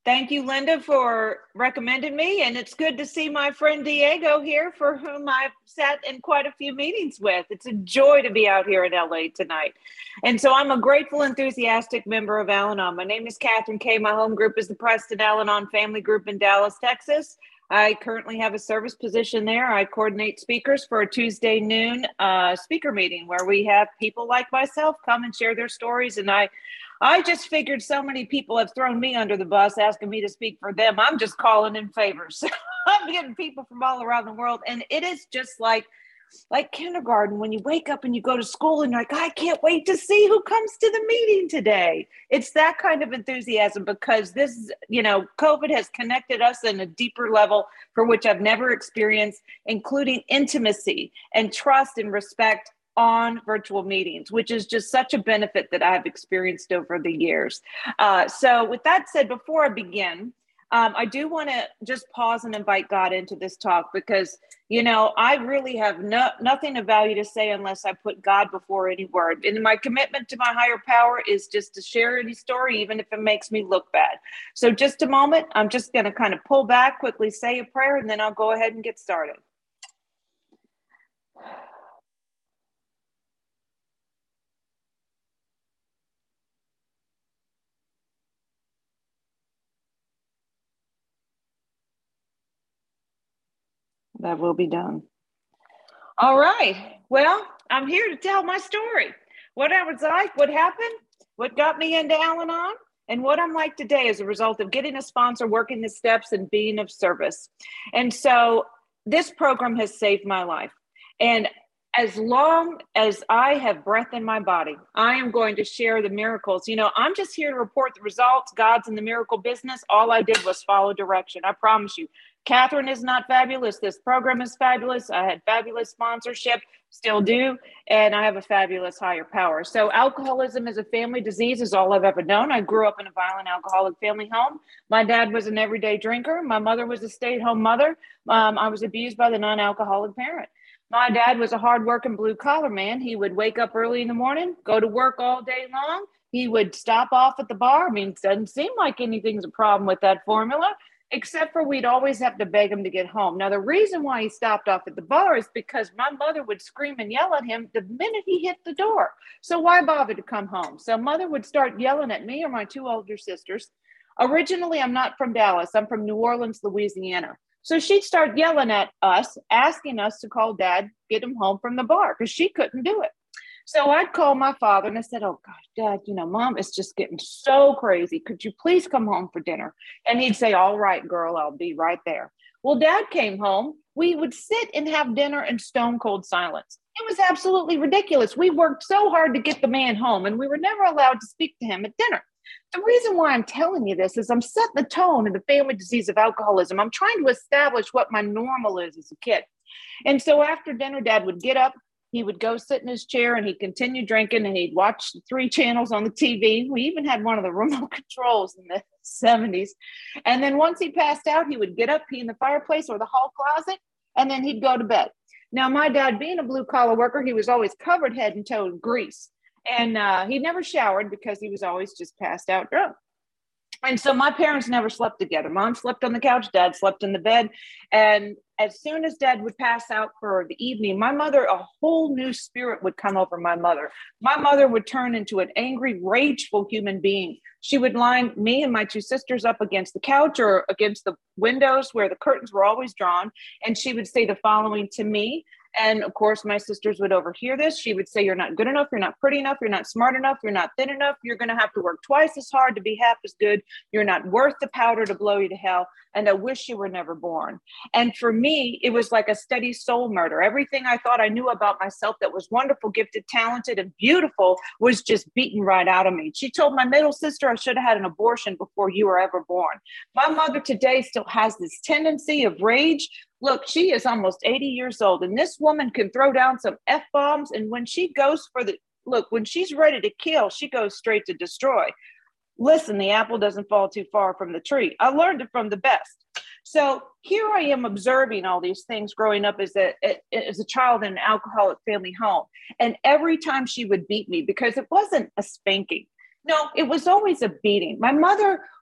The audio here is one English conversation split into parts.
Thank you, Linda, for recommending me. And it's good to see my friend Diego here, for whom I've sat in quite a few meetings with. It's a joy to be out here in LA tonight. And so I'm a grateful, enthusiastic member of Al Anon. My name is Catherine Kay. My home group is the Preston Al Anon Family Group in Dallas, Texas. I currently have a service position there. I coordinate speakers for a Tuesday noon speaker meeting where we have people like myself come and share their stories. And I just figured so many people have thrown me under the bus asking me to speak for them. I'm just calling in favors. I'm getting people from all around the world. And it is just like kindergarten, when you wake up and you go to school and you're like, I can't wait to see who comes to the meeting today. It's that kind of enthusiasm, because this, COVID has connected us in a deeper level for which I've never experienced, including intimacy and trust and respect on virtual meetings, which is just such a benefit that I've experienced over the years. So with that said, before I begin, I do want to just pause and invite God into this talk, because, I really have nothing of value to say unless I put God before any word. And my commitment to my higher power is just to share any story, even if it makes me look bad. So just a moment, I'm just going to kind of pull back, quickly say a prayer, and then I'll go ahead and get started. That will be done. All right. Well, I'm here to tell my story. What I was like, what happened, what got me into Al Anon, and what I'm like today as a result of getting a sponsor, working the steps, and being of service. And so this program has saved my life. And as long as I have breath in my body, I am going to share the miracles. I'm just here to report the results. God's in the miracle business. All I did was follow direction. I promise you. Catherine is not fabulous. This program is fabulous. I had fabulous sponsorship, still do, and I have a fabulous higher power. So alcoholism is a family disease is all I've ever known. I grew up in a violent alcoholic family home. My dad was an everyday drinker. My mother was a stay-at-home mother. I was abused by the non-alcoholic parent. My dad was a hard-working blue-collar man. He would wake up early in the morning, go to work all day long. He would stop off at the bar. It doesn't seem like anything's a problem with that formula, except for we'd always have to beg him to get home. Now, the reason why he stopped off at the bar is because my mother would scream and yell at him the minute he hit the door. So why bother to come home? So mother would start yelling at me or my two older sisters. Originally, I'm not from Dallas. I'm from New Orleans, Louisiana. So she'd start yelling at us, asking us to call dad, get him home from the bar, because she couldn't do it. So I'd call my father and I said, oh gosh, Dad, Mom is just getting so crazy. Could you please come home for dinner? And he'd say, all right, girl, I'll be right there. Well, Dad came home. We would sit and have dinner in stone cold silence. It was absolutely ridiculous. We worked so hard to get the man home, and we were never allowed to speak to him at dinner. The reason why I'm telling you this is I'm setting the tone in the family disease of alcoholism. I'm trying to establish what my normal is as a kid. And so after dinner, Dad would get up. He would go sit in his chair and he'd continue drinking, and he'd watch 3 channels on the TV. We even had one of the remote controls in the 70s. And then once he passed out, he would get up, pee in the fireplace or the hall closet, and then he'd go to bed. Now, my dad, being a blue collar worker, he was always covered head and toe in grease. And he never showered because he was always just passed out drunk. And so my parents never slept together. Mom slept on the couch, Dad slept in the bed. And as soon as Dad would pass out for the evening, my mother, a whole new spirit would come over my mother. My mother would turn into an angry, rageful human being. She would line me and my 2 sisters up against the couch or against the windows where the curtains were always drawn. And she would say the following to me. And of course, my sisters would overhear this. She would say, you're not good enough. You're not pretty enough. You're not smart enough. You're not thin enough. You're going to have to work twice as hard to be half as good. You're not worth the powder to blow you to hell. And I wish you were never born. And for me, it was like a steady soul murder. Everything I thought I knew about myself that was wonderful, gifted, talented, and beautiful was just beaten right out of me. She told my middle sister I should have had an abortion before you were ever born. My mother today still has this tendency of rage. Look, she is almost 80 years old, and this woman can throw down some F-bombs. And when she goes when she's ready to kill, she goes straight to destroy. Listen, the apple doesn't fall too far from the tree. I learned it from the best. So here I am observing all these things growing up as a child in an alcoholic family home. And every time she would beat me, because it wasn't a spanking. No, it was always a beating. My mother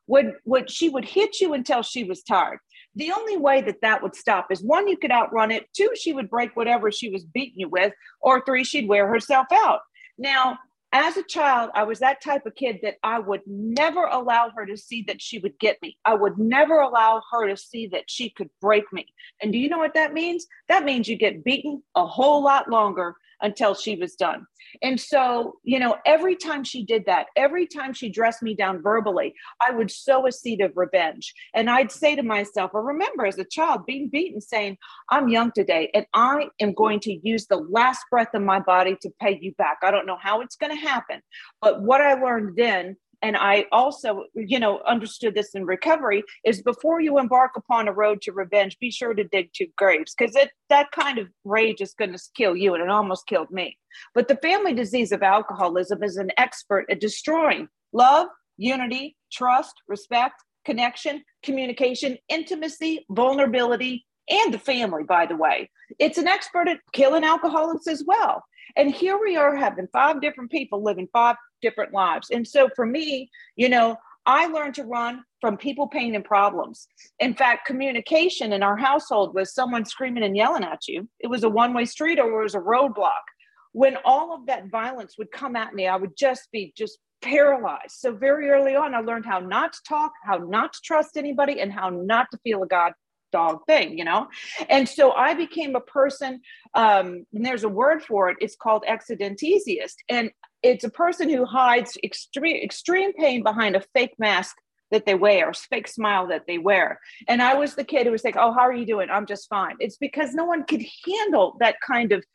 would she would hit you until she was tired. The only way that that would stop is one, you could outrun it. Two, she would break whatever she was beating you with, or three, she'd wear herself out. Now, as a child, I was that type of kid that I would never allow her to see that she would get me. I would never allow her to see that she could break me. And do you know what that means? That means you get beaten a whole lot longer until she was done. And so, every time she did that, every time she dressed me down verbally, I would sow a seed of revenge. And I'd say to myself, I remember as a child being beaten, saying, I'm young today, and I am going to use the last breath of my body to pay you back. I don't know how it's going to happen. But what I learned then, and I also, understood this in recovery, is before you embark upon a road to revenge, be sure to dig 2 graves, because that kind of rage is going to kill you, and it almost killed me. But the family disease of alcoholism is an expert at destroying love, unity, trust, respect, connection, communication, intimacy, vulnerability, and the family, by the way. It's an expert at killing alcoholics as well. And here we are having 5 different people living 5 different lives. And so for me, I learned to run from people, pain, and problems. In fact, communication in our household was someone screaming and yelling at you. It was a one-way street, or it was a roadblock. When all of that violence would come at me, I would just be paralyzed. So very early on, I learned how not to talk, how not to trust anybody, and how not to feel a dog thing, And so I became a person, and there's a word for it. It's called excidentesiast. And it's a person who hides extreme pain behind a fake mask that they wear, a fake smile that they wear. And I was the kid who was like, oh, how are you doing? I'm just fine. It's because no one could handle that kind of,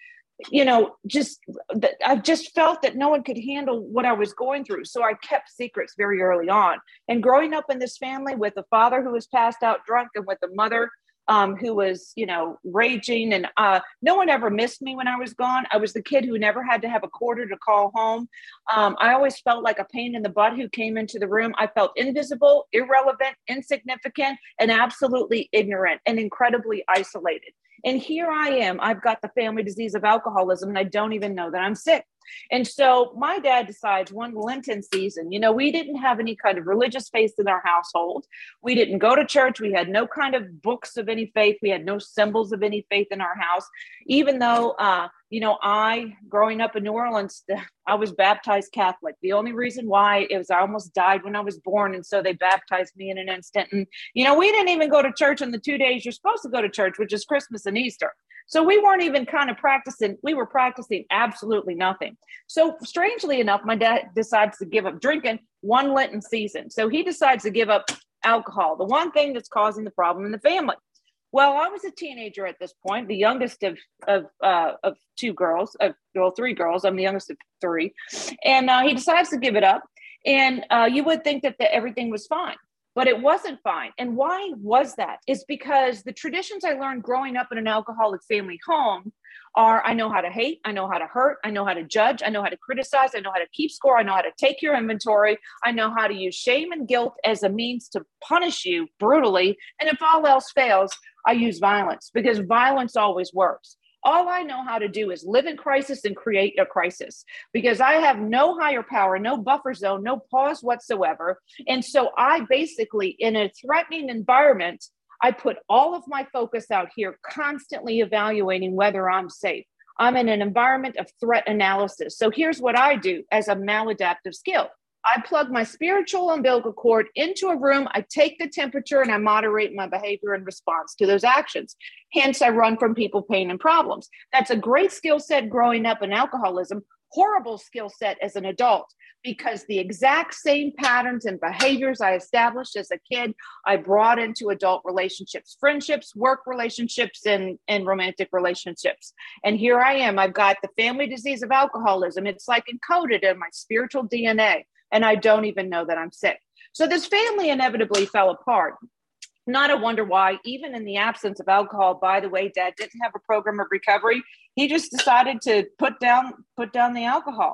I just felt that no one could handle what I was going through. So I kept secrets very early on. And growing up in this family with a father who was passed out drunk, and with a mother who was, raging, and no one ever missed me when I was gone. I was the kid who never had to have a quarter to call home. I always felt like a pain in the butt who came into the room. I felt invisible, irrelevant, insignificant, and absolutely ignorant, and incredibly isolated. And here I am. I've got the family disease of alcoholism, and I don't even know that I'm sick. And so my dad decides one Lenten season, we didn't have any kind of religious faith in our household. We didn't go to church. We had no kind of books of any faith. We had no symbols of any faith in our house, even though, growing up in New Orleans, I was baptized Catholic. The only reason why is I almost died when I was born. And so they baptized me in an instant. And, we didn't even go to church on the 2 days you're supposed to go to church, which is Christmas and Easter. So we weren't even kind of practicing. We were practicing absolutely nothing. So strangely enough, my dad decides to give up drinking one Lenten season. So he decides to give up alcohol, the one thing that's causing the problem in the family. Well, I was a teenager at this point, the youngest of 2 girls, 3 girls. I'm the youngest of 3. And he decides to give it up. And you would think that everything was fine. But it wasn't fine. And why was that? It's because the traditions I learned growing up in an alcoholic family home are, I know how to hate, I know how to hurt, I know how to judge, I know how to criticize, I know how to keep score, I know how to take your inventory, I know how to use shame and guilt as a means to punish you brutally. And if all else fails, I use violence, because violence always works. All I know how to do is live in crisis and create a crisis, because I have no higher power, no buffer zone, no pause whatsoever. And so I basically, in a threatening environment, I put all of my focus out here, constantly evaluating whether I'm safe. I'm in an environment of threat analysis. So here's what I do as a maladaptive skill. I plug my spiritual umbilical cord into a room, I take the temperature, and I moderate my behavior in response to those actions. Hence, I run from people, pain, and problems. That's a great skill set growing up in alcoholism, horrible skill set as an adult, because the exact same patterns and behaviors I established as a kid, I brought into adult relationships, friendships, work relationships, and romantic relationships. And here I am. I've got the family disease of alcoholism. It's like encoded in my spiritual DNA. And I don't even know that I'm sick. So this family inevitably fell apart. Not a wonder why, even in the absence of alcohol. By the way, Dad didn't have a program of recovery. He just decided to put down the alcohol.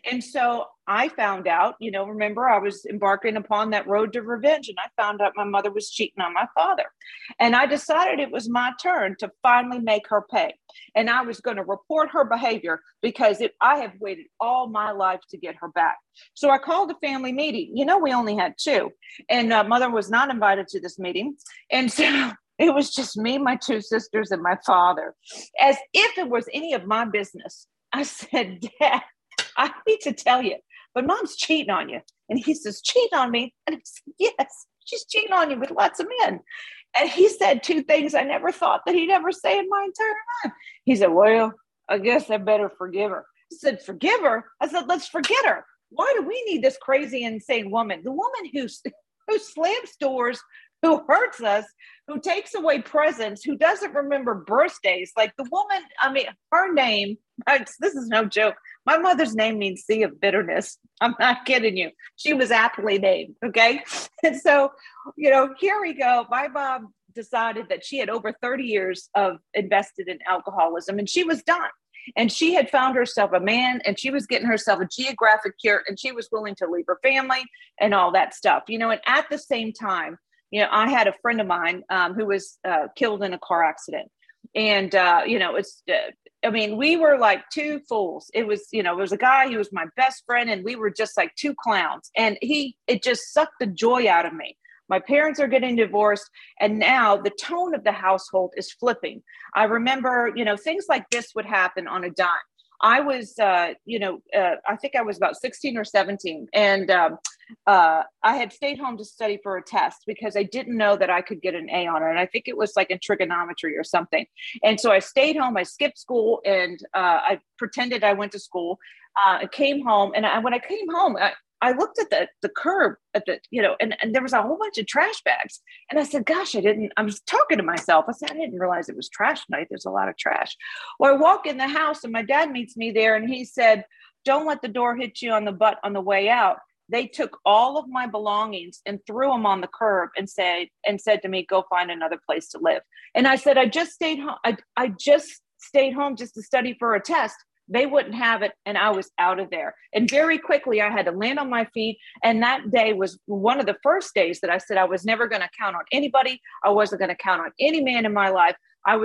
And so I found out, remember, I was embarking upon that road to revenge, and I found out my mother was cheating on my father. And I decided it was my turn to finally make her pay. And I was going to report her behavior because I have waited all my life to get her back. So I called a family meeting. We only had two, and mother was not invited to this meeting. And so it was just me, my two sisters, and my father, as if it was any of my business. I said, Dad, I need to tell you, but Mom's cheating on you. And he says, cheating on me? And I said, yes, she's cheating on you with lots of men. And he said two things I never thought that he'd ever say in my entire life. He said, well, I guess I better forgive her. I said, forgive her? I said, let's forget her. Why do we need this crazy, insane woman? The woman who slams doors, who hurts us, who takes away presents, who doesn't remember birthdays. Like the woman, her name, this is no joke. My mother's name means sea of bitterness. I'm not kidding you. She was aptly named, okay? And so, here we go. My mom decided that she had over 30 years of invested in alcoholism, and she was done. And she had found herself a man, and she was getting herself a geographic cure, and she was willing to leave her family and all that stuff, and at the same time, I had a friend of mine who was killed in a car accident. And, we were like two fools. It was a guy, he was my best friend, and we were just like two clowns. And it just sucked the joy out of me. My parents are getting divorced, and now the tone of the household is flipping. I remember, things like this would happen on a dime. I was, I think I was about 16 or 17. And I had stayed home to study for a test because I didn't know that I could get an A on it. And I think it was like in trigonometry or something. And so I stayed home, I skipped school, and I pretended I went to school. I came home, and when I came home, I looked at the curb at and there was a whole bunch of trash bags. And I said, gosh, I was talking to myself. I said, I didn't realize it was trash night. There's a lot of trash. Well, I walk in the house, and my dad meets me there, and he said, don't let the door hit you on the butt on the way out. They took all of my belongings and threw them on the curb and said to me, go find another place to live. And I said, I just stayed home. I just stayed home just to study for a test. They wouldn't have it, and I was out of there. And very quickly, I had to land on my feet. And that day was one of the first days that I said I was never going to count on anybody. I wasn't going to count on any man in my life.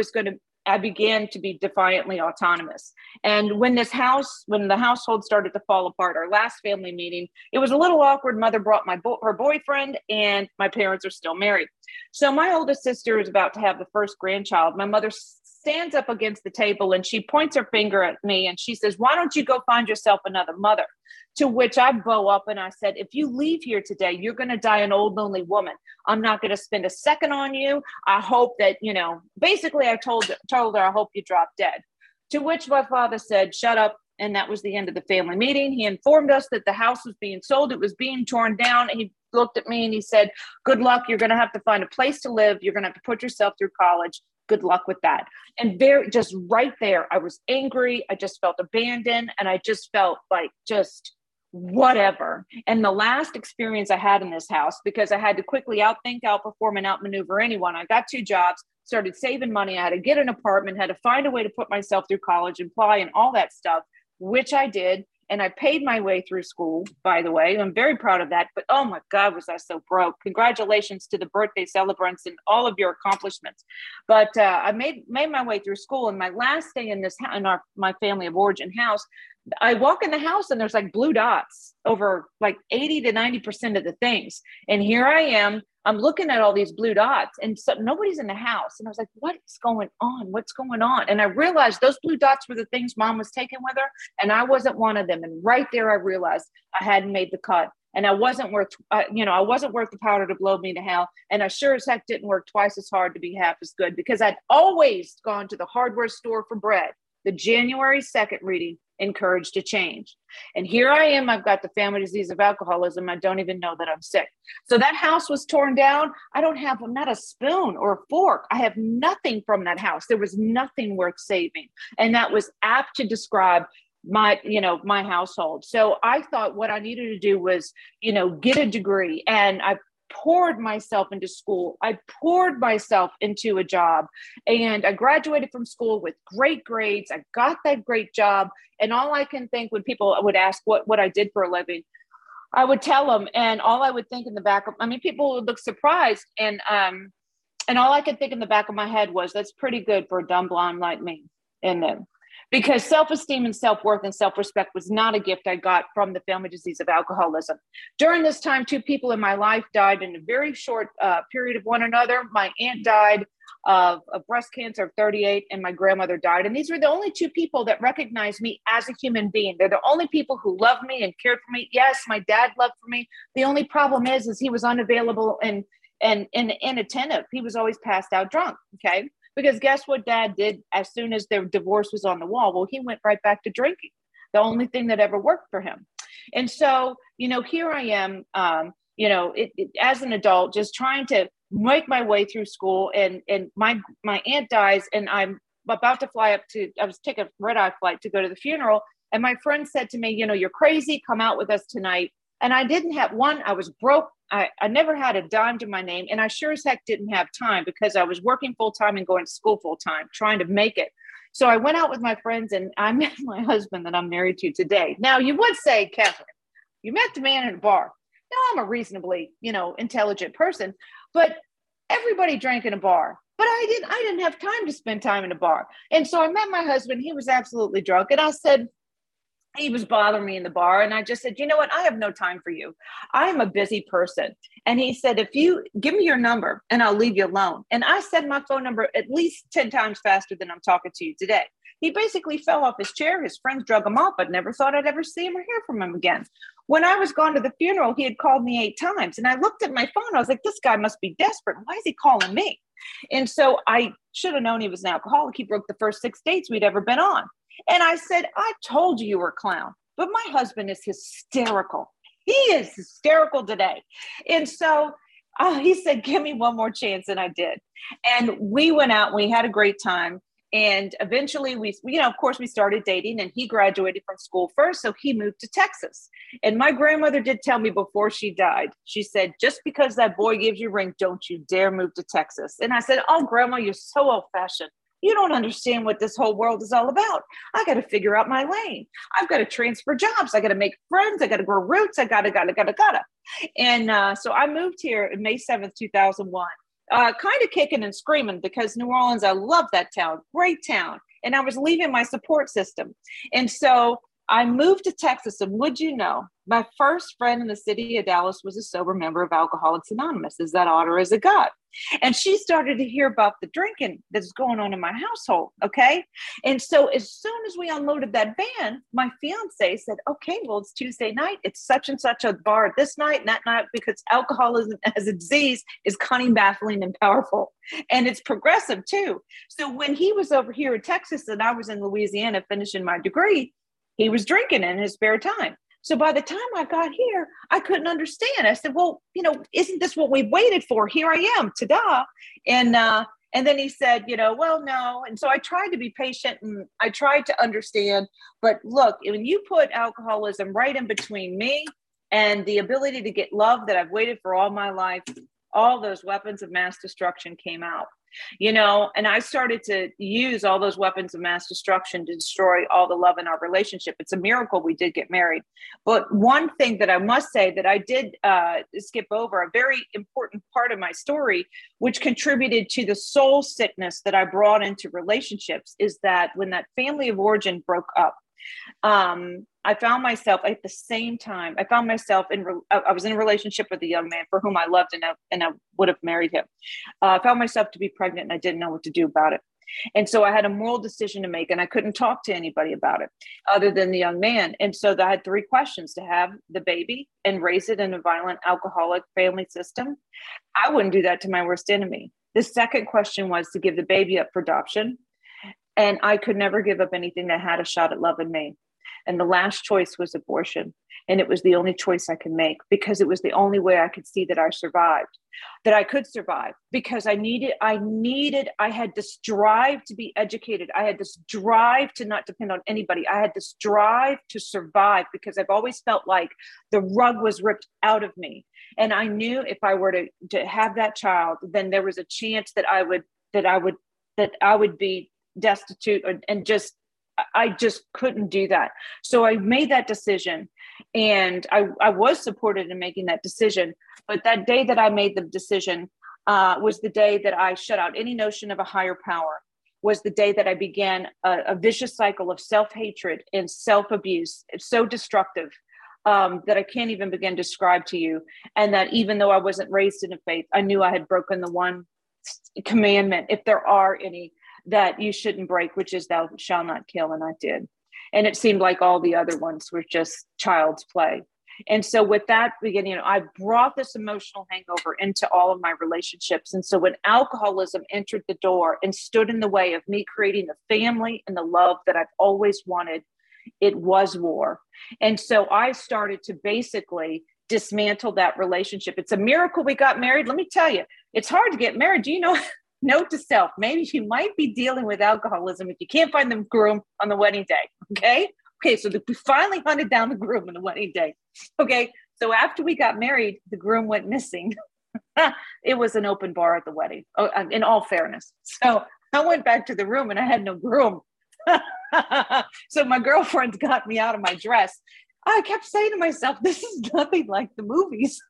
I began to be defiantly autonomous. And when the household started to fall apart, our last family meeting, it was a little awkward. Mother brought her boyfriend, and my parents are still married. So my oldest sister is about to have the first grandchild. My mother stands up against the table, and she points her finger at me, and she says, why don't you go find yourself another mother? To which I bow up and I said, if you leave here today, you're going to die an old, lonely woman. I'm not going to spend a second on you. I hope that, basically I told her, I hope you drop dead. To which my father said, shut up. And that was the end of the family meeting. He informed us that the house was being sold. It was being torn down. And he looked at me and he said, good luck. You're going to have to find a place to live. You're going to have to put yourself through college. Good luck with that. And just right there, I was angry. I just felt abandoned. And I just felt like just whatever. And the last experience I had in this house, because I had to quickly outthink, outperform, and outmaneuver anyone. I got 2 jobs, started saving money. I had to get an apartment, had to find a way to put myself through college, apply, and all that stuff, which I did. And I paid my way through school, by the way. I'm very proud of that. But oh my God, was I so broke. Congratulations to the birthday celebrants and all of your accomplishments. But I made my way through school. And my last day in my family of origin house, I walk in the house and there's like blue dots over like 80 to 90% of the things. And here I am. I'm looking at all these blue dots, and so nobody's in the house. And I was like, what is going on? What's going on? And I realized those blue dots were the things Mom was taking with her, and I wasn't one of them. And right there, I realized I hadn't made the cut, and I wasn't worth the powder to blow me to hell. And I sure as heck didn't work twice as hard to be half as good, because I'd always gone to the hardware store for bread. The January 2nd reading encouraged a change. And here I am. I've got the family disease of alcoholism. I don't even know that I'm sick. So that house was torn down. I'm not a spoon or a fork. I have nothing from that house. There was nothing worth saving. And that was apt to describe my household. So I thought what I needed to do was, get a degree. And poured myself into school. I poured myself into a job, and I graduated from school with great grades. I got that great job. And all I can think when people would ask what I did for a living, I would tell them, and all I would think in the back of, I mean, people would look surprised. And all I could think in the back of my head was, that's pretty good for a dumb blonde like me. And then, because self-esteem and self-worth and self-respect was not a gift I got from the family disease of alcoholism. During this time, 2 people in my life died in a very short period of one another. My aunt died of breast cancer at 38, and my grandmother died. And these were the only 2 people that recognized me as a human being. They're the only people who loved me and cared for me. Yes, my dad loved for me. The only problem is he was unavailable and inattentive. He was always passed out drunk. Okay. Because guess what Dad did as soon as their divorce was on the wall? Well, he went right back to drinking, the only thing that ever worked for him. And so, here I am, as an adult, just trying to make my way through school. And my aunt dies, and I'm about to fly up I was taking a red-eye flight to go to the funeral. And my friend said to me, you're crazy, come out with us tonight. And I didn't have one. I was broke. I never had a dime to my name. And I sure as heck didn't have time, because I was working full time and going to school full time, trying to make it. So I went out with my friends, and I met my husband that I'm married to today. Now, you would say, Catherine, you met the man in a bar. Now, I'm a reasonably, intelligent person, but everybody drank in a bar. But I didn't have time to spend time in a bar. And so I met my husband. He was absolutely drunk. And I said, he was bothering me in the bar. And I just said, you know what? I have no time for you. I am a busy person. And he said, if you give me your number and I'll leave you alone. And I said my phone number at least 10 times faster than I'm talking to you today. He basically fell off his chair. His friends drug him off, but never thought I'd ever see him or hear from him again. When I was gone to the funeral, he had called me 8 times. And I looked at my phone. I was like, this guy must be desperate. Why is he calling me? And so I should have known he was an alcoholic. He broke the first 6 dates we'd ever been on. And I said, I told you were a clown. But my husband is hysterical. He is hysterical today. And so he said, give me one more chance. And I did. And we went out and we had a great time. And eventually of course we started dating, and he graduated from school first. So he moved to Texas. And my grandmother did tell me before she died, she said, just because that boy gives you a ring, don't you dare move to Texas. And I said, oh, Grandma, you're so old fashioned. You don't understand what this whole world is all about. I got to figure out my lane. I've got to transfer jobs. I got to make friends. I got to grow roots. I got to. And so I moved here on May 7th, 2001, kind of kicking and screaming, because New Orleans, I love that town, great town. And I was leaving my support system. And so I moved to Texas, and would you know, my first friend in the city of Dallas was a sober member of Alcoholics Anonymous. Is that odd or is it God? And she started to hear about the drinking that's going on in my household. Okay. And so as soon as we unloaded that van, my fiance said, okay, well, it's Tuesday night. It's such and such a bar this night and that night, because alcoholism as a disease is cunning, baffling, and powerful. And it's progressive too. So when he was over here in Texas and I was in Louisiana finishing my degree, he was drinking in his spare time. So by the time I got here, I couldn't understand. I said, well, isn't this what we waited for? Here I am, ta-da. And then he said, well, no. And so I tried to be patient and I tried to understand. But look, when you put alcoholism right in between me and the ability to get love that I've waited for all my life, all those weapons of mass destruction came out. And I started to use all those weapons of mass destruction to destroy all the love in our relationship. It's a miracle we did get married. But one thing that I must say that I did skip over, a very important part of my story, which contributed to the soul sickness that I brought into relationships, is that when that family of origin broke up, I found myself at the same time, I was in a relationship with a young man for whom I loved and I would have married him. I found myself to be pregnant and I didn't know what to do about it. And so I had a moral decision to make and I couldn't talk to anybody about it other than the young man. And so I had 3 questions: to have the baby and raise it in a violent alcoholic family system. I wouldn't do that to my worst enemy. The second question was to give the baby up for adoption. And I could never give up anything that had a shot at love in me. And the last choice was abortion. And it was the only choice I could make, because it was the only way I could see that I survived, that I could survive, because I had this drive to be educated. I had this drive to not depend on anybody. I had this drive to survive, because I've always felt like the rug was ripped out of me. And I knew if I were to have that child, then there was a chance that I would be destitute, I just couldn't do that. So I made that decision, and I was supported in making that decision. But that day that I made the decision was the day that I shut out any notion of a higher power, was the day that I began a vicious cycle of self-hatred and self-abuse. It's so destructive that I can't even begin to describe to you. And that even though I wasn't raised in a faith, I knew I had broken the one commandment, if there are any, that you shouldn't break, which is thou shalt not kill. And I did. And it seemed like all the other ones were just child's play. And so with that beginning, I brought this emotional hangover into all of my relationships. And so when alcoholism entered the door and stood in the way of me creating the family and the love that I've always wanted, it was war. And so I started to basically dismantle that relationship. It's a miracle we got married. Let me tell you, it's hard to get married. Do you know? Note to self, maybe you might be dealing with alcoholism if you can't find the groom on the wedding day. Okay, so we finally hunted down the groom on the wedding day. Okay, so after we got married, the groom went missing. It was an open bar at the wedding, in all fairness. So I went back to the room and I had no groom. So my girlfriends got me out of my dress. I kept saying to myself, this is nothing like the movies.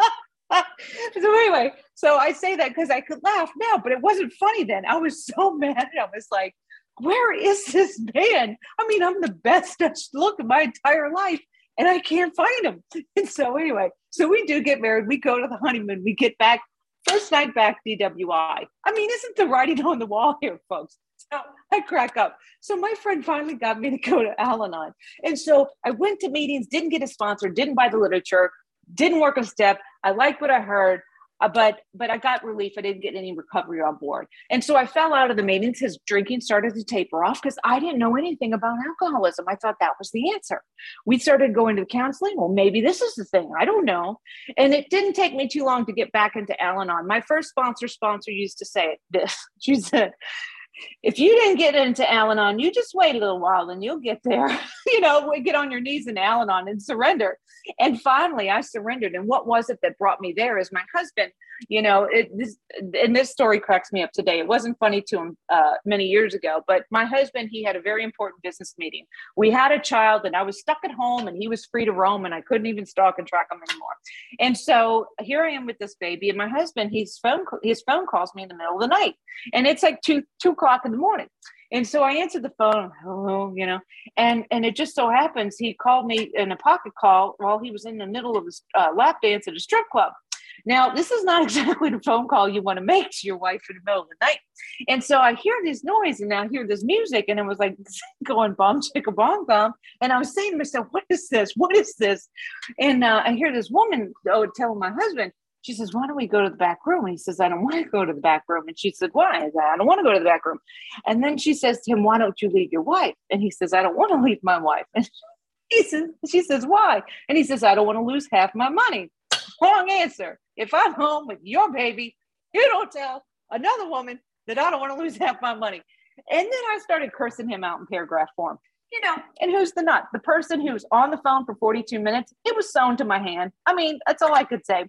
So anyway, so I say that because I could laugh now, but it wasn't funny then. I was so mad. I was like, where is this man? I mean, I'm the best look in my entire life and I can't find him. And so anyway, so we do get married. We go to the honeymoon. We get back, first night back, DWI. I mean, isn't the writing on the wall here, folks? So I crack up. So my friend finally got me to go to Al-Anon. And so I went to meetings, didn't get a sponsor, didn't buy the literature, didn't work a step. I liked what I heard, but I got relief. I didn't get any recovery on board. And so I fell out of the meetings because drinking started to taper off because I didn't know anything about alcoholism. I thought that was the answer. We started going to counseling. Well, maybe this is the thing. I don't know. And it didn't take me too long to get back into Al-Anon. My first sponsor used to say this. She said, if you didn't get into Al-Anon, you just wait a little while and you'll get there. Get on your knees in Al-Anon and surrender. And finally, I surrendered. And what was it that brought me there is my husband. This story cracks me up today. It wasn't funny to him many years ago, but my husband, he had a very important business meeting. We had a child and I was stuck at home and he was free to roam and I couldn't even stalk and track him anymore. And so here I am with this baby and my husband, his phone calls me in the middle of the night and it's like 2 o'clock in the morning. And so I answered the phone, hello, and it just so happens he called me in a pocket call while he was in the middle of his lap dance at a strip club. Now, this is not exactly the phone call you want to make to your wife in the middle of the night. And so I hear this noise and I hear this music and it was like going bomb, chicka, bomb, bomb. And I was saying to myself, what is this? What is this? And I hear this woman telling my husband, she says, why don't we go to the back room? And he says, I don't want to go to the back room. And she said, why? I don't want to go to the back room. And then she says to him, why don't you leave your wife? And he says, I don't want to leave my wife. And she says, why? And he says, I don't want to lose half my money. Wrong answer. If I'm home with your baby, you don't tell another woman that I don't want to lose half my money. And then I started cursing him out in paragraph form. And who's the nut? The person who was on the phone for 42 minutes, it was sewn to my hand. I mean, that's all I could say.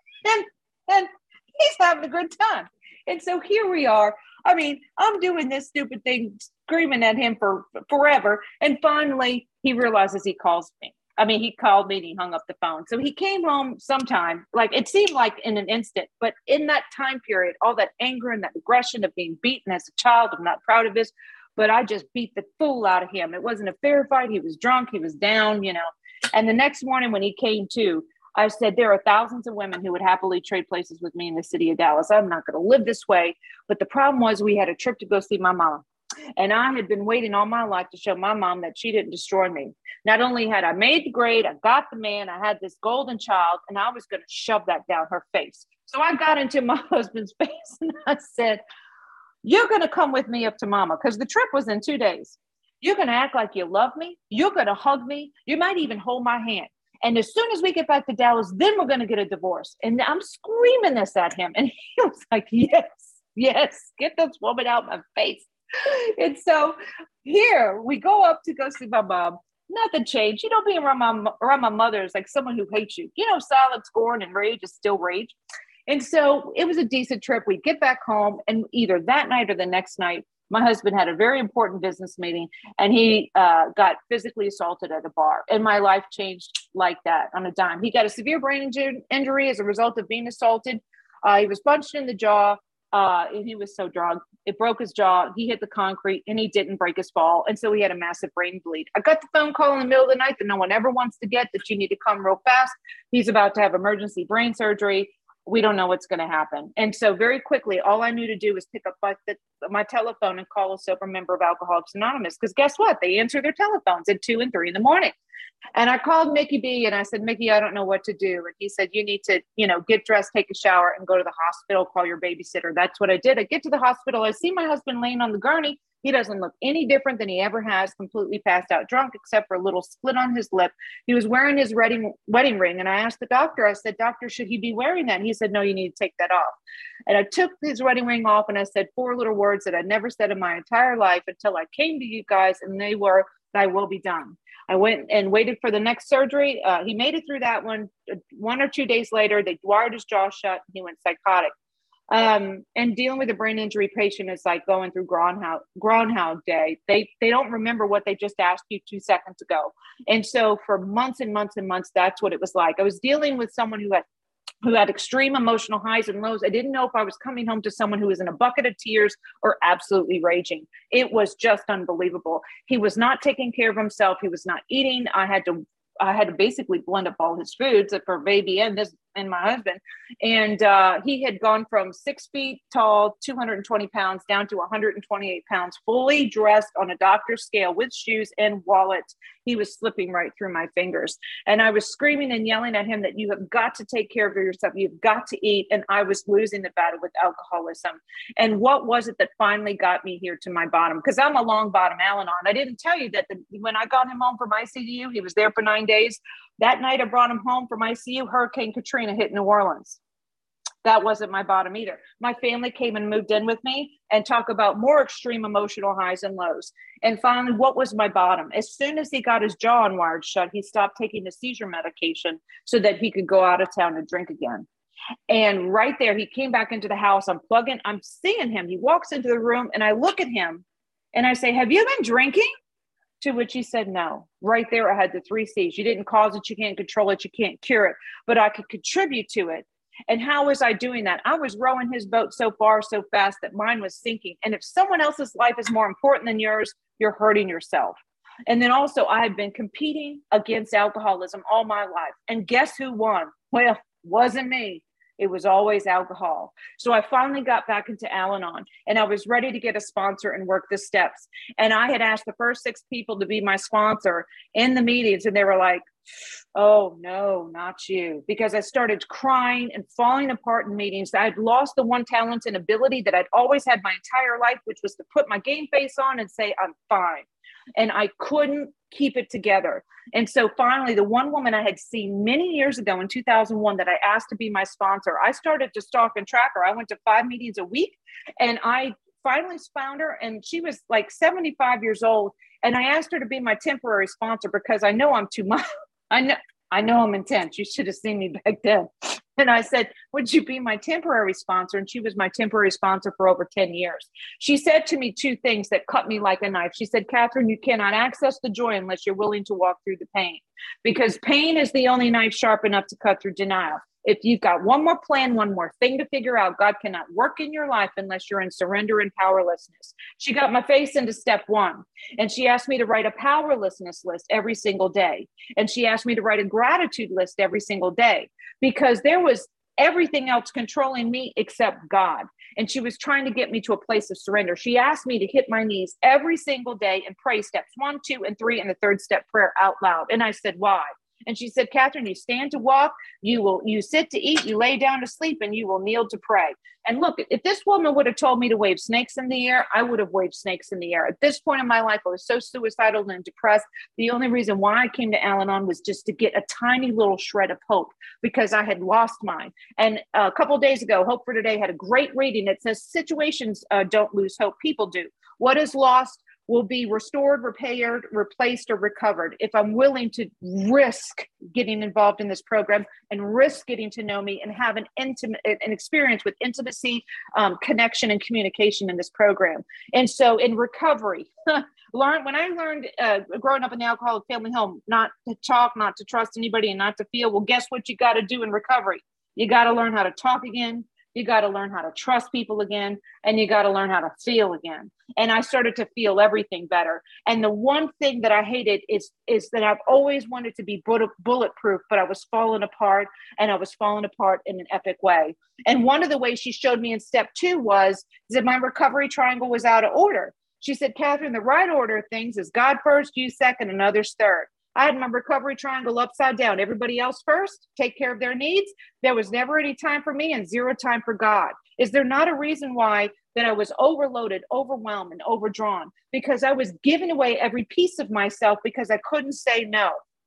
And he's having a good time. And so here we are. I mean, I'm doing this stupid thing, screaming at him for forever. And finally, he realizes he calls me. I mean, he called me and he hung up the phone. So he came home sometime, like it seemed like in an instant, but in that time period, all that anger and that aggression of being beaten as a child, I'm not proud of this, but I just beat the fool out of him. It wasn't a fair fight. He was drunk. He was down, And the next morning when he came to, I said, there are thousands of women who would happily trade places with me in the city of Dallas. I'm not going to live this way. But the problem was we had a trip to go see my mom. And I had been waiting all my life to show my mom that she didn't destroy me. Not only had I made the grade, I got the man, I had this golden child, and I was going to shove that down her face. So I got into my husband's face and I said, you're going to come with me up to mama because the trip was in 2 days. You're going to act like you love me. You're going to hug me. You might even hold my hand. And as soon as we get back to Dallas, then we're going to get a divorce. And I'm screaming this at him. And he was like, yes, get this woman out of my face. And so here we go up to go see my mom. Nothing changed. You know, being around my mother is like someone who hates you. You know, silent scorn and rage is still rage. And so it was a decent trip. We'd get back home, and either that night or the next night, my husband had a very important business meeting, and he got physically assaulted at a bar. And my life changed like that on a dime. He got a severe brain injury as a result of being assaulted. He was punched in the jaw. And he was so drunk, it broke his jaw. He hit the concrete, and he didn't break his fall. And so he had a massive brain bleed. I got the phone call in the middle of the night that no one ever wants to get, that you need to come real fast. He's about to have emergency brain surgery. We don't know what's going to happen. And so very quickly, all I knew to do was pick up my telephone and call a sober member of Alcoholics Anonymous. Because guess what? They answer their telephones at 2 and 3 in the morning. And I called Mickey B, and I said, Mickey, I don't know what to do. And he said, you need to, get dressed, take a shower, and go to the hospital, call your babysitter. That's what I did. I get to the hospital. I see my husband laying on the gurney. He doesn't look any different than he ever has, completely passed out drunk, except for a little split on his lip. He was wearing his wedding ring. And I asked the doctor, I said, doctor, should he be wearing that? And he said, no, you need to take that off. And I took his wedding ring off, and I said 4 little words that I'd never said in my entire life until I came to you guys, and they were, thy will be done. I went and waited for the next surgery. He made it through that one. 1 or 2 days later, they wired his jaw shut, and he went psychotic. And dealing with a brain injury patient is like going through Groundhog Day. They don't remember what they just asked you 2 seconds ago. And so for months and months and months, that's what it was like. I was dealing with someone who had extreme emotional highs and lows. I didn't know if I was coming home to someone who was in a bucket of tears or absolutely raging. It was just unbelievable. He was not taking care of himself. He was not eating. I had to basically blend up all his foods for baby and my husband. And he had gone from 6 feet tall, 220 pounds down to 128 pounds, fully dressed on a doctor's scale with shoes and wallet. He was slipping right through my fingers. And I was screaming and yelling at him that you have got to take care of yourself. You've got to eat. And I was losing the battle with alcoholism. And what was it that finally got me here to my bottom? Because I'm a long bottom Al-Anon. I didn't tell you that when I got him home from ICU, he was there for 9 days. That night I brought him home from ICU, Hurricane Katrina hit New Orleans. That wasn't my bottom either. My family came and moved in with me, and talk about more extreme emotional highs and lows. And finally, what was my bottom? As soon as he got his jaw wired shut, he stopped taking the seizure medication so that he could go out of town and drink again. And right there, he came back into the house. I'm seeing him. He walks into the room, and I look at him and I say, have you been drinking? To which he said, no. Right there, I had the 3 C's. You didn't cause it, you can't control it, you can't cure it, but I could contribute to it. And how was I doing that? I was rowing his boat so far, so fast that mine was sinking. And if someone else's life is more important than yours, you're hurting yourself. And then also, I had been competing against alcoholism all my life. And guess who won? Well, wasn't me. It was always alcohol. So I finally got back into Al-Anon, and I was ready to get a sponsor and work the steps. And I had asked the first 6 people to be my sponsor in the meetings, and they were like, oh, no, not you. Because I started crying and falling apart in meetings. I'd lost the one talent and ability that I'd always had my entire life, which was to put my game face on and say, I'm fine. And I couldn't keep it together. And so finally, the one woman I had seen many years ago in 2001 that I asked to be my sponsor, I started to stalk and track her. I went to 5 meetings a week, and I finally found her, and she was like 75 years old. And I asked her to be my temporary sponsor because I know I'm too much. I know I'm intense. You should have seen me back then. And I said, would you be my temporary sponsor? And she was my temporary sponsor for over 10 years. She said to me 2 things that cut me like a knife. She said, Catherine, you cannot access the joy unless you're willing to walk through the pain, because pain is the only knife sharp enough to cut through denial. If you've got one more plan, one more thing to figure out, God cannot work in your life unless you're in surrender and powerlessness. She got my face into step 1, and she asked me to write a powerlessness list every single day. And she asked me to write a gratitude list every single day, because there was everything else controlling me except God. And she was trying to get me to a place of surrender. She asked me to hit my knees every single day and pray steps 1, 2, and 3, and the 3rd step prayer out loud. And I said, why? And she said, Catherine, you stand to walk, you sit to eat, you lay down to sleep, and you will kneel to pray. And look, if this woman would have told me to wave snakes in the air, I would have waved snakes in the air. At this point in my life, I was so suicidal and depressed. The only reason why I came to Al-Anon was just to get a tiny little shred of hope, because I had lost mine. And a couple of days ago, Hope for Today had a great reading. It says, situations don't lose hope, people do. What is lost will be restored, repaired, replaced, or recovered if I'm willing to risk getting involved in this program and risk getting to know me and have an experience with intimacy, connection, and communication in this program. And so in recovery, when I learned growing up in the alcoholic family home, not to talk, not to trust anybody, and not to feel, well, guess what you got to do in recovery? You got to learn how to talk again. You got to learn how to trust people again, and you got to learn how to feel again. And I started to feel everything better. And the one thing that I hated is that I've always wanted to be bulletproof, but I was falling apart, and I was falling apart in an epic way. And one of the ways she showed me in step 2 was that my recovery triangle was out of order. She said, Catherine, the right order of things is God first, you second, and others third. I had my recovery triangle upside down. Everybody else first, take care of their needs. There was never any time for me and zero time for God. Is there not a reason why that I was overloaded, overwhelmed, and overdrawn? Because I was giving away every piece of myself because I couldn't say no.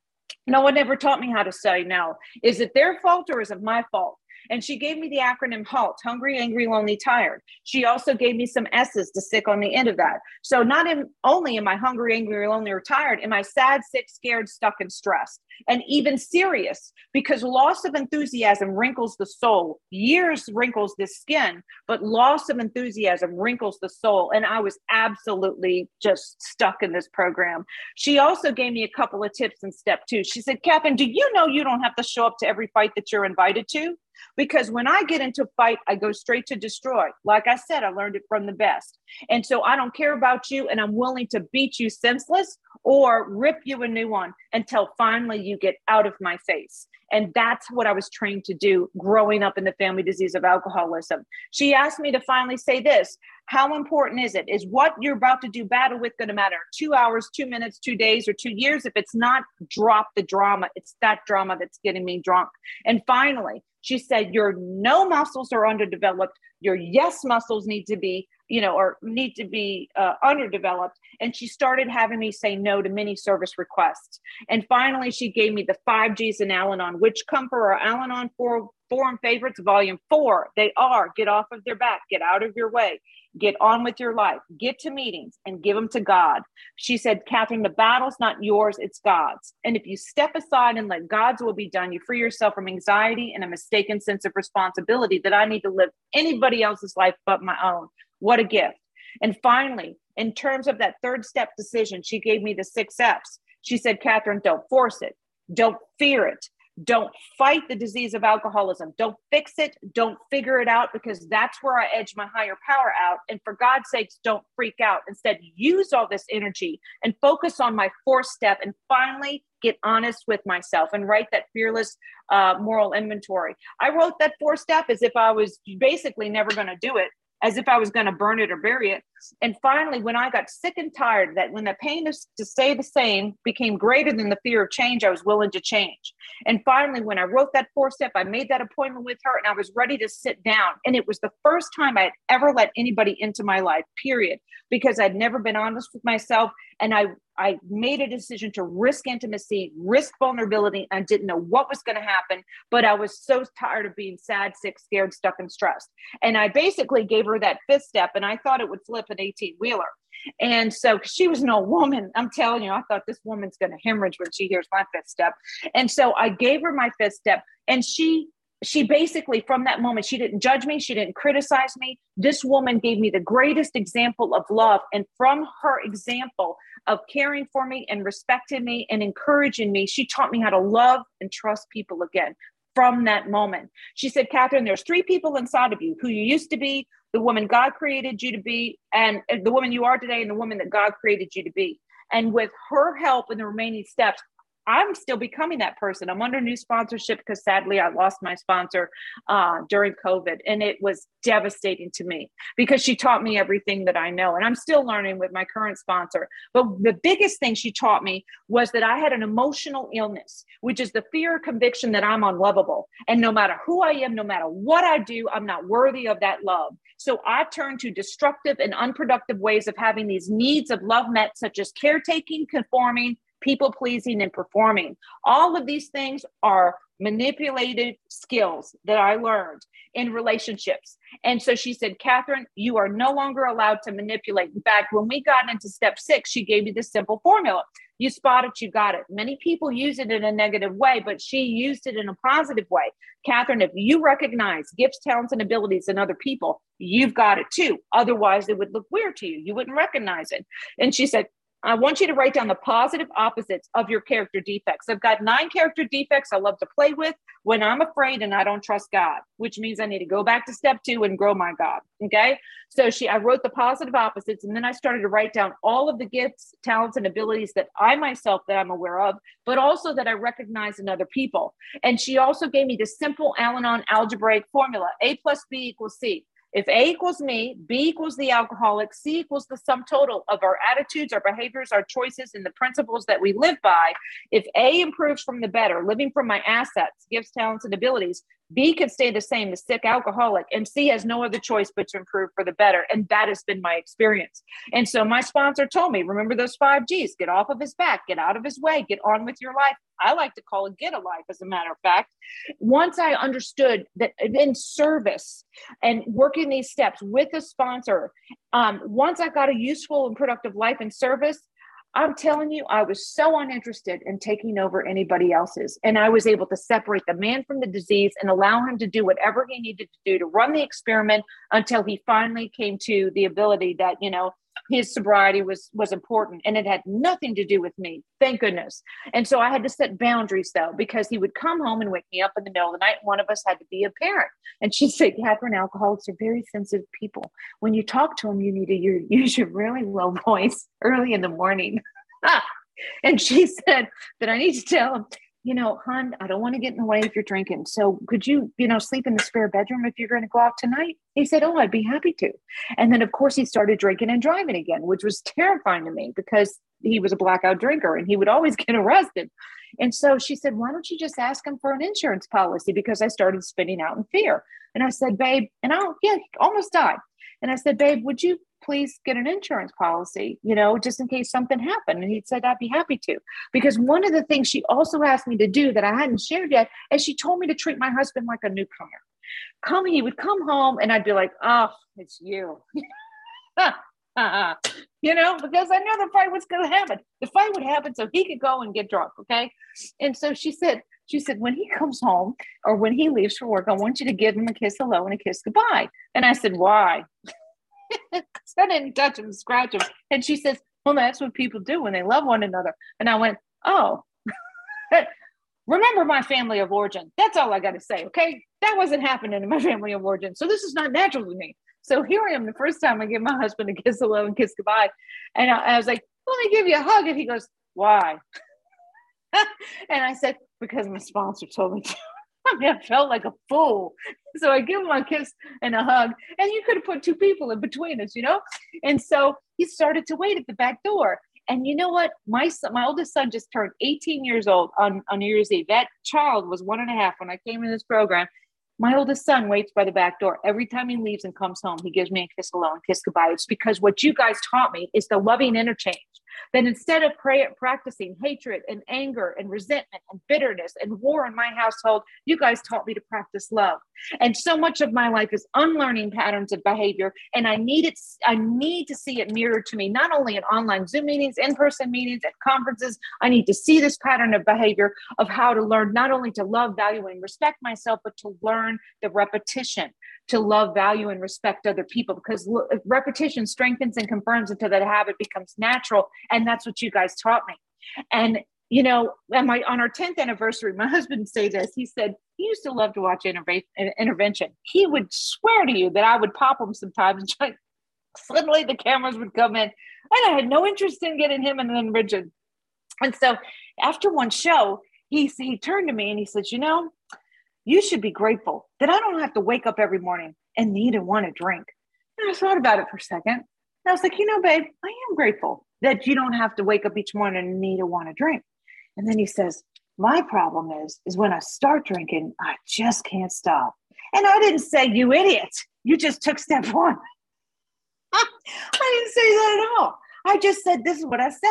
No one ever taught me how to say no. Is it their fault or is it my fault? And she gave me the acronym HALT, hungry, angry, lonely, tired. She also gave me some S's to stick on the end of that. So not only am I hungry, angry, lonely, or tired, am I sad, sick, scared, stuck, and stressed, and even serious, because loss of enthusiasm wrinkles the soul. Years wrinkles the skin, but loss of enthusiasm wrinkles the soul. And I was absolutely just stuck in this program. She also gave me a couple of tips in step 2. She said, Catherine, do you know you don't have to show up to every fight that you're invited to? Because when I get into a fight, I go straight to destroy. Like I said, I learned it from the best. And so I don't care about you, and I'm willing to beat you senseless or rip you a new one until finally you get out of my face. And that's what I was trained to do growing up in the family disease of alcoholism. She asked me to finally say this: how important is it? Is what you're about to do battle with going to matter 2 hours, 2 minutes, 2 days, or 2 years? If it's not, drop the drama. It's that drama that's getting me drunk. And finally, she said, your no muscles are underdeveloped. Your yes muscles need to be, underdeveloped. And she started having me say no to many service requests. And finally, she gave me the 5 G's in Al-Anon, which come for our Al-Anon Forum Favorites, Volume 4. They are: get off of their back, get out of your way, get on with your life, get to meetings, and give them to God. She said, Catherine, the battle's not yours, it's God's. And if you step aside and let God's will be done, you free yourself from anxiety and a mistaken sense of responsibility that I need to live anybody else's life but my own. What a gift. And finally, in terms of that 3rd step decision, she gave me the 6 F's. She said, Catherine, don't force it. Don't fear it. Don't fight the disease of alcoholism. Don't fix it. Don't figure it out, because that's where I edge my higher power out. And for God's sakes, don't freak out. Instead, use all this energy and focus on my 4th step, and finally get honest with myself and write that fearless moral inventory. I wrote that 4th step as if I was basically never going to do it, as if I was going to burn it or bury it. And finally, when I got sick and tired, that when the pain to stay the same became greater than the fear of change, I was willing to change. And finally, when I wrote that 4th step, I made that appointment with her, and I was ready to sit down. And it was the first time I had ever let anybody into my life, period, because I'd never been honest with myself. And I made a decision to risk intimacy, risk vulnerability. I didn't know what was going to happen, but I was so tired of being sad, sick, scared, stuck, and stressed. And I basically gave her that 5th step, and I thought it would flip an 18-wheeler. And so she was no woman. I'm telling you, I thought this woman's going to hemorrhage when she hears my 5th step. And so I gave her my 5th step, and she basically, from that moment, she didn't judge me. She didn't criticize me. This woman gave me the greatest example of love. And from her example of caring for me and respecting me and encouraging me, she taught me how to love and trust people again. From that moment, she said, Catherine, there's 3 people inside of you: who you used to be, the woman God created you to be, and the woman you are today, and the woman that God created you to be. And with her help in the remaining steps, I'm still becoming that person. I'm under new sponsorship because sadly I lost my sponsor during COVID, and it was devastating to me because she taught me everything that I know, and I'm still learning with my current sponsor. But the biggest thing she taught me was that I had an emotional illness, which is the fear or conviction that I'm unlovable. And no matter who I am, no matter what I do, I'm not worthy of that love. So I turned to destructive and unproductive ways of having these needs of love met, such as caretaking, conforming, people pleasing, and performing. All of these things are manipulated skills that I learned in relationships. And so she said, Catherine, you are no longer allowed to manipulate. In fact, when we got into step 6, she gave me this simple formula. You spot it, you got it. Many people use it in a negative way, but she used it in a positive way. Catherine, if you recognize gifts, talents, and abilities in other people, you've got it too. Otherwise, it would look weird to you. You wouldn't recognize it. And she said, I want you to write down the positive opposites of your character defects. I've got 9 character defects I love to play with when I'm afraid and I don't trust God, which means I need to go back to step 2 and grow my God. Okay. So I wrote the positive opposites, and then I started to write down all of the gifts, talents, and abilities that I myself, that I'm aware of, but also that I recognize in other people. And she also gave me this simple Al-Anon algebraic formula: A plus B equals C. If A equals me, B equals the alcoholic, C equals the sum total of our attitudes, our behaviors, our choices, and the principles that we live by. If A improves from the better, living from my assets, gifts, talents, and abilities, B can stay the same, the sick alcoholic, and C has no other choice but to improve for the better. And that has been my experience. And so my sponsor told me, remember those 5 G's: get off of his back, get out of his way, get on with your life. I like to call it get a life, as a matter of fact. Once I understood that in service and working these steps with a sponsor, once I got a useful and productive life in service, I'm telling you, I was so uninterested in taking over anybody else's. And I was able to separate the man from the disease and allow him to do whatever he needed to do to run the experiment until he finally came to the ability that, his sobriety was important, and it had nothing to do with me. Thank goodness. And so I had to set boundaries, though, because he would come home and wake me up in the middle of the night. One of us had to be a parent. And she'd say, Catherine, alcoholics are very sensitive people. When you talk to them, you need to use your really low voice early in the morning. And she said that I need to tell him, hon, I don't want to get in the way if you're drinking. So could you, sleep in the spare bedroom if you're going to go out tonight? He said, oh, I'd be happy to. And then, of course, he started drinking and driving again, which was terrifying to me because he was a blackout drinker and he would always get arrested. And so she said, why don't you just ask him for an insurance policy? Because I started spinning out in fear. And I said, babe, and he almost died. And I said, babe, would you please get an insurance policy, just in case something happened? And he said, I'd be happy to. Because one of the things she also asked me to do that I hadn't shared yet is she told me to treat my husband like a newcomer. He would come home and I'd be like, oh, it's you. Because I know the fight was going to happen. The fight would happen so he could go and get drunk. Okay. And so she said, when he comes home or when he leaves for work, I want you to give him a kiss hello and a kiss goodbye. And I said, why? I didn't touch him, scratch him. And she says, well, that's what people do when they love one another. And I went, oh, remember my family of origin. That's all I got to say. Okay. That wasn't happening in my family of origin. So this is not natural to me. So here I am the first time I give my husband a kiss hello and kiss goodbye. And I was like, let me give you a hug. And he goes, why? And I said, because my sponsor told me to. I felt like a fool. So I give him a kiss and a hug, and you could have put 2 people in between us, And so he started to wait at the back door. And you know what? My oldest son just turned 18 years old on New Year's Eve. That child was 1.5 when I came in this program. My oldest son waits by the back door. Every time he leaves and comes home, he gives me a kiss hello and kiss goodbye. It's because what you guys taught me is the loving interchange. Then instead of practicing hatred and anger and resentment and bitterness and war in my household, you guys taught me to practice love. And so much of my life is unlearning patterns of behavior. And I need to see it mirrored to me, not only in online Zoom meetings, in-person meetings, at conferences. I need to see this pattern of behavior of how to learn not only to love, value, and respect myself, but to learn the repetition to love, value, and respect other people, because repetition strengthens and confirms until that habit becomes natural. And that's what you guys taught me. And, on our 10th anniversary, my husband would say this. He said, he used to love to watch Intervention. He would swear to you that I would pop him sometimes. And suddenly the cameras would come in. And I had no interest in getting him in Intervention. And so after one show, he turned to me and he says, you should be grateful that I don't have to wake up every morning and need and want to drink. And I thought about it for a second. And I was like, babe, I am grateful that you don't have to wake up each morning and need or want to drink. And then he says, my problem is when I start drinking, I just can't stop. And I didn't say, you idiot, you just took step 1. I didn't say that at all. I just said, this is what I said.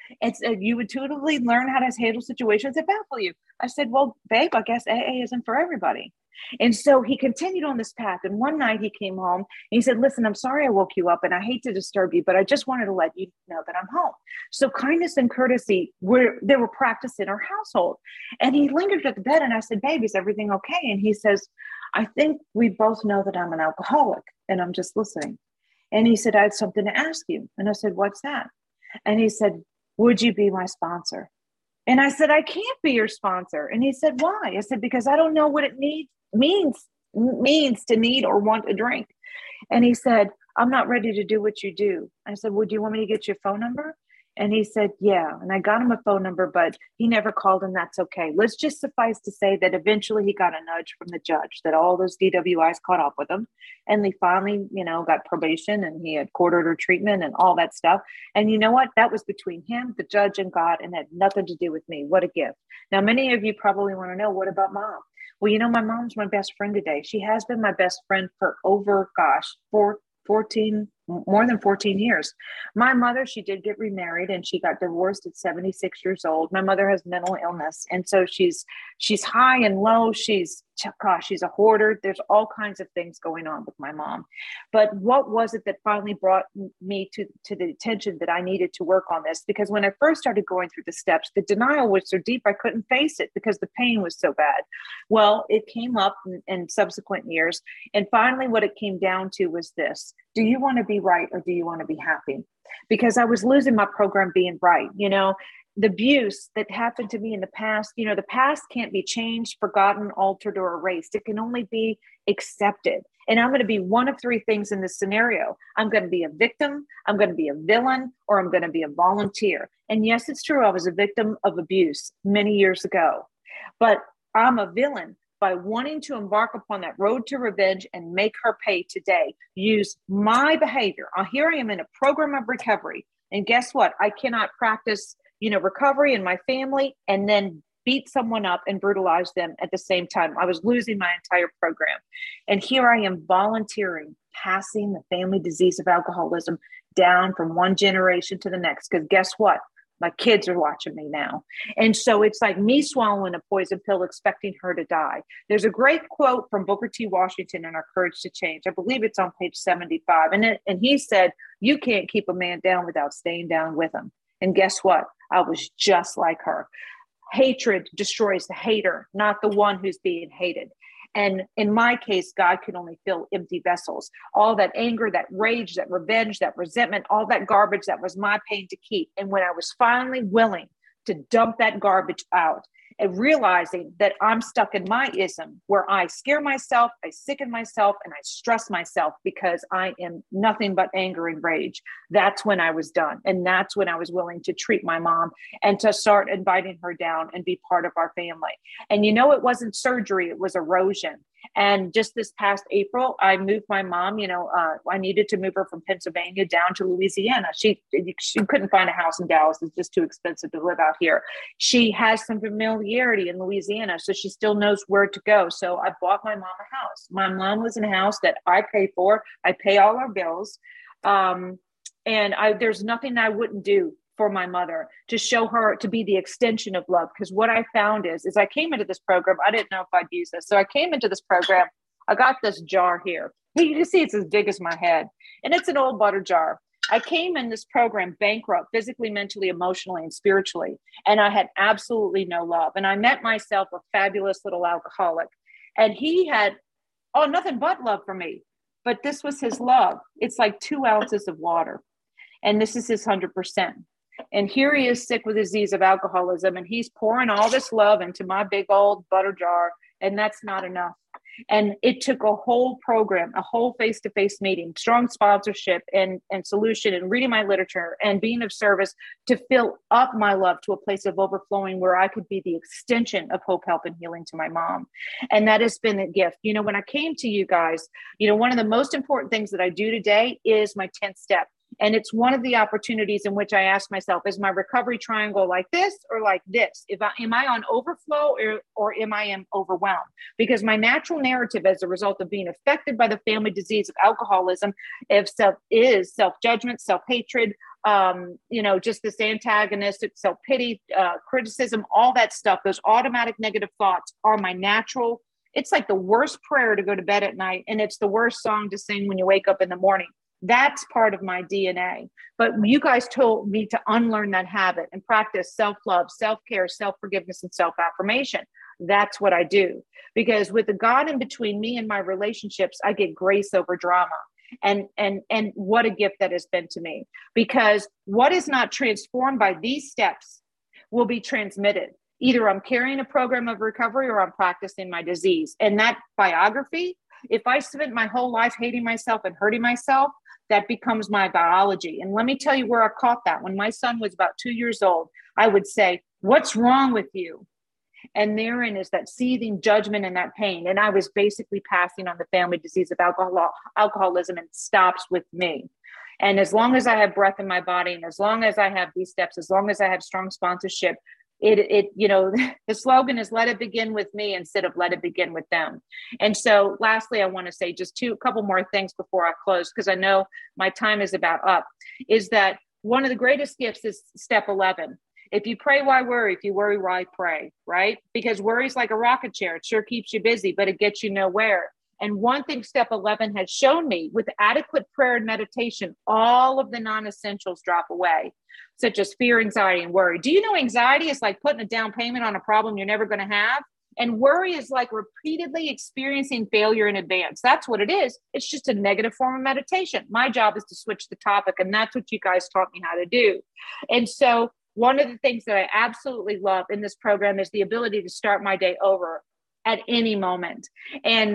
It's you intuitively learn how to handle situations that baffle you. I said, well, babe, I guess AA isn't for everybody. And so he continued on this path. And one night he came home and he said, listen, I'm sorry I woke you up and I hate to disturb you, but I just wanted to let you know that I'm home. So kindness and courtesy they were practiced in our household. And he lingered at the bed and I said, babe, is everything okay? And he says, I think we both know that I'm an alcoholic. And I'm just listening. And he said, I have something to ask you. And I said, what's that? And he said, would you be my sponsor? And I said, I can't be your sponsor. And he said, why? I said, because I don't know what it means to need or want a drink. And he said, I'm not ready to do what you do. I said, well, do you want me to get your phone number? And he said, yeah. And I got him a phone number, but he never called, and that's okay. Let's just suffice to say that eventually he got a nudge from the judge that all those DWIs caught up with him. And he finally, got probation, and he had court order treatment and all that stuff. And you know what? That was between him, the judge, and God, and had nothing to do with me. What a gift. Now, many of you probably want to know, what about mom? Well, my mom's my best friend today. She has been my best friend for over, more than 14 years. My mother, she did get remarried and she got divorced at 76 years old. My mother has mental illness. And so she's high and low. She's a hoarder. There's all kinds of things going on with my mom. But what was it that finally brought me to the attention that I needed to work on this? Because when I first started going through the steps, the denial was so deep, I couldn't face it because the pain was so bad. Well, it came up in subsequent years. And finally, what it came down to was this: do you want to be right or do you want to be happy? Because I was losing my program being right. The abuse that happened to me in the past, the past can't be changed, forgotten, altered, or erased. It can only be accepted. And I'm going to be one of three things in this scenario. I'm going to be a victim, I'm going to be a villain, or I'm going to be a volunteer. And yes, it's true. I was a victim of abuse many years ago, but I'm a villain by wanting to embark upon that road to revenge and make her pay today. Use my behavior. Here I am in a program of recovery. And guess what? I cannot practice recovery in my family and then beat someone up and brutalize them at the same time. I was losing my entire program. And here I am volunteering, passing the family disease of alcoholism down from one generation to the next. Because guess what? My kids are watching me now. And so it's like me swallowing a poison pill, expecting her to die. There's a great quote from Booker T. Washington in Our Courage to Change. I believe it's on page 75. And he said, you can't keep a man down without staying down with him. And guess what? I was just like her. Hatred destroys the hater, not the one who's being hated. And in my case, God can only fill empty vessels. All that anger, that rage, that revenge, that resentment, all that garbage that was my pain to keep. And when I was finally willing to dump that garbage out and realizing that I'm stuck in my ism where I scare myself, I sicken myself, and I stress myself because I am nothing but anger and rage. That's when I was done. And that's when I was willing to treat my mom and to start inviting her down and be part of our family. And it wasn't surgery, it was erosion. And just this past April, I moved my mom, I needed to move her from Pennsylvania down to Louisiana. She couldn't find a house in Dallas. It's just too expensive to live out here. She has some familiarity in Louisiana, so she still knows where to go. So I bought my mom a house. My mom was in a house that I pay for. I pay all our bills. And there's nothing I wouldn't do for my mother to show her to be the extension of love. Because what I found is I came into this program, I didn't know if I'd use this. So I came into this program, I got this jar here. You can see it's as big as my head, and it's an old butter jar. I came in this program bankrupt, physically, mentally, emotionally, and spiritually. And I had absolutely no love. And I met myself a fabulous little alcoholic, and he had, nothing but love for me. But this was his love. It's like 2 ounces of water. And this is his 100%. And here he is sick with the disease of alcoholism, and he's pouring all this love into my big old butter jar, and that's not enough. And it took a whole program, a whole face-to-face meeting, strong sponsorship and solution, and reading my literature and being of service to fill up my love to a place of overflowing where I could be the extension of hope, help, and healing to my mom. And that has been a gift. When I came to you guys, one of the most important things that I do today is my 10th step. And it's one of the opportunities in which I ask myself, is my recovery triangle like this or like this? Am I on overflow or am I overwhelmed? Because my natural narrative as a result of being affected by the family disease of alcoholism is self-judgment, self-hatred, just this antagonistic self-pity, criticism, all that stuff. Those automatic negative thoughts are my natural. It's like the worst prayer to go to bed at night. And it's the worst song to sing when you wake up in the morning. That's part of my DNA. But you guys told me to unlearn that habit and practice self-love, self-care, self-forgiveness, and self-affirmation. That's what I do. Because with the God in between me and my relationships, I get grace over drama. And what a gift that has been to me. Because what is not transformed by these steps will be transmitted. Either I'm carrying a program of recovery or I'm practicing my disease. And that biography, if I spent my whole life hating myself and hurting myself, that becomes my biology. And let me tell you where I caught that. When my son was about 2 years old, I would say, "What's wrong with you?" And therein is that seething judgment and that pain. And I was basically passing on the family disease of alcoholism, and it stops with me. And as long as I have breath in my body, and as long as I have these steps, as long as I have strong sponsorship, the slogan is "Let it begin with me" instead of "Let it begin with them." And so lastly, I want to say just a couple more things before I close, because I know my time is about up, is that one of the greatest gifts is step 11. If you pray, why worry? If you worry, why pray, right? Because worry is like a rocket chair. It sure keeps you busy, but it gets you nowhere. And one thing step 11 has shown me, with adequate prayer and meditation, all of the non-essentials drop away, such as fear, anxiety, and worry. Do you know anxiety is like putting a down payment on a problem you're never going to have? And worry is like repeatedly experiencing failure in advance. That's what it is. It's just a negative form of meditation. My job is to switch the topic, and that's what you guys taught me how to do. And so one of the things that I absolutely love in this program is the ability to start my day over at any moment. And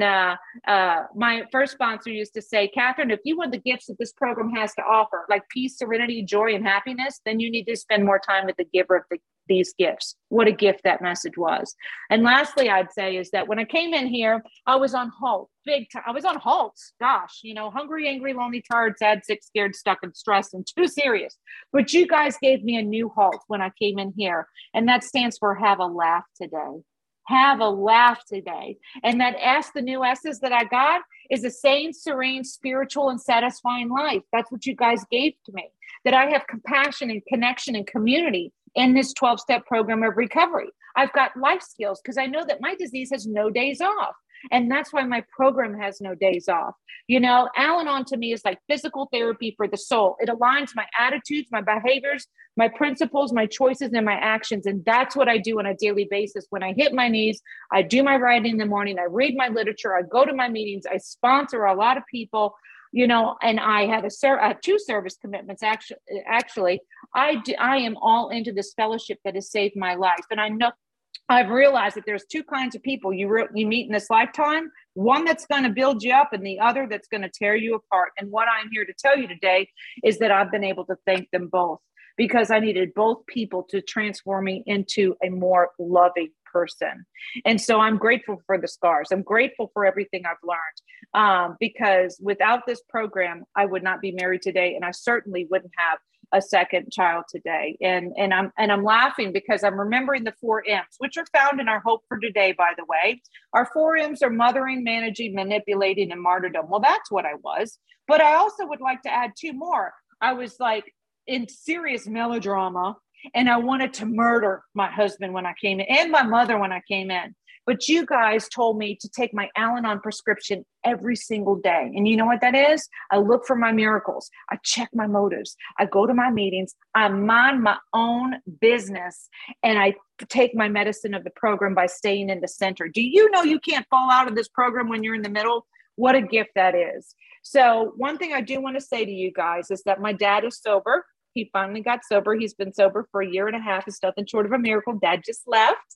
my first sponsor used to say, "Catherine, if you want the gifts that this program has to offer, like peace, serenity, joy, and happiness, then you need to spend more time with the giver of these gifts." What a gift that message was. And lastly, I'd say is that when I came in here, I was on halt, big time. I was on halts. Gosh, hungry, angry, lonely, tired, sad, sick, scared, stuck, and stressed, and too serious. But you guys gave me a new halt when I came in here. And that stands for "Have a laugh today." Have a laugh today. And that the new S's that I got is a sane, serene, spiritual, and satisfying life. That's what you guys gave to me. That I have compassion and connection and community in this 12-step program of recovery. I've got life skills because I know that my disease has no days off. And that's why my program has no days off. Al-Anon to me is like physical therapy for the soul. It aligns my attitudes, my behaviors, my principles, my choices, and my actions. And that's what I do on a daily basis. When I hit my knees, I do my writing in the morning, I read my literature, I go to my meetings, I sponsor a lot of people, and I have two service commitments. Actually, I am all into this fellowship that has saved my life. And I know I've realized that there's two kinds of people you meet in this lifetime, one that's going to build you up and the other that's going to tear you apart. And what I'm here to tell you today is that I've been able to thank them both, because I needed both people to transform me into a more loving person. And so I'm grateful for the scars. I'm grateful for everything I've learned, because without this program, I would not be married today. And I certainly wouldn't have a second child today. And I'm laughing because I'm remembering the 4 M's, which are found in our Hope for Today, by the way. Our 4 M's are mothering, managing, manipulating, and martyrdom. Well, that's what I was. But I also would like to add 2 more. I was like in serious melodrama, and I wanted to murder my husband when I came in, and my mother when I came in. But you guys told me to take my Al-Anon prescription every single day. And you know what that is? I look for my miracles. I check my motives. I go to my meetings. I mind my own business. And I take my medicine of the program by staying in the center. Do you know you can't fall out of this program when you're in the middle? What a gift that is. So one thing I do want to say to you guys is that my dad is sober. He finally got sober. He's been sober for 1.5 years. It's nothing short of a miracle. Dad just left.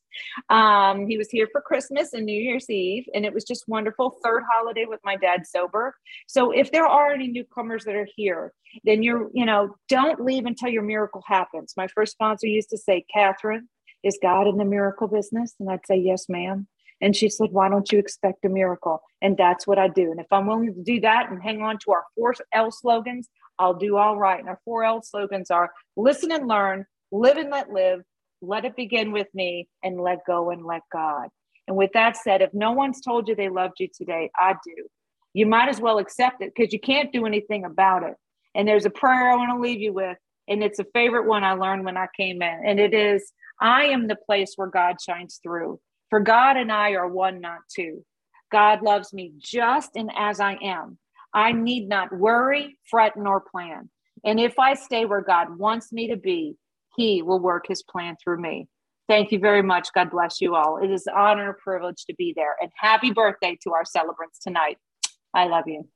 He was here for Christmas and New Year's Eve, and it was just wonderful. 3rd holiday with my dad sober. So if there are any newcomers that are here, then don't leave until your miracle happens. My first sponsor used to say, "Catherine, is God in the miracle business?" And I'd say, "Yes, ma'am." And she said, why don't you expect a miracle? And that's what I do. And if I'm willing to do that and hang on to our 4L slogans, I'll do all right. And our 4L slogans are listen and learn, live and let it begin with me, and let go and let God. And with that said, if no one's told you they loved you today, I do. You might as well accept it because you can't do anything about it. And there's a prayer I want to leave you with. And it's a favorite one I learned when I came in. And it is, I am the place where God shines through. For God and I are one, not two. God loves me just and as I am. I need not worry, fret, nor plan. And if I stay where God wants me to be, he will work his plan through me. Thank you very much. God bless you all. It is an honor and privilege to be there. And happy birthday to our celebrants tonight. I love you.